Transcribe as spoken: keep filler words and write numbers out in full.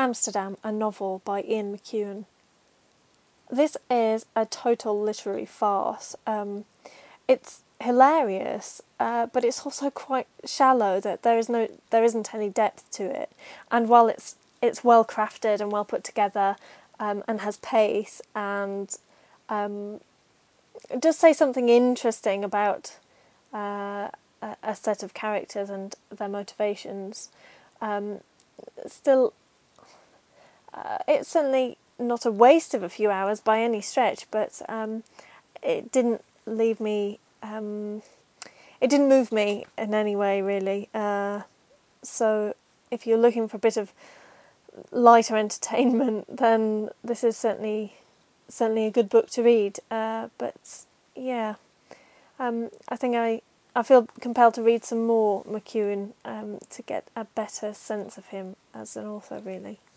Amsterdam, a novel by Ian McEwan. This is a total literary farce. Um, it's hilarious, uh, but it's also quite shallow. That there is no, there isn't any depth to it. And while it's it's well crafted and well put together, um, and has pace, and um, it does say something interesting about uh, a, a set of characters and their motivations. Um, still, uh, it's certainly not a waste of a few hours by any stretch, but um, it didn't leave me. Um, it didn't move me in any way, really. Uh, so, if you're looking for a bit of lighter entertainment, then this is certainly certainly a good book to read. Uh, but yeah, um, I think I I feel compelled to read some more McEwan um, to get a better sense of him as an author, really.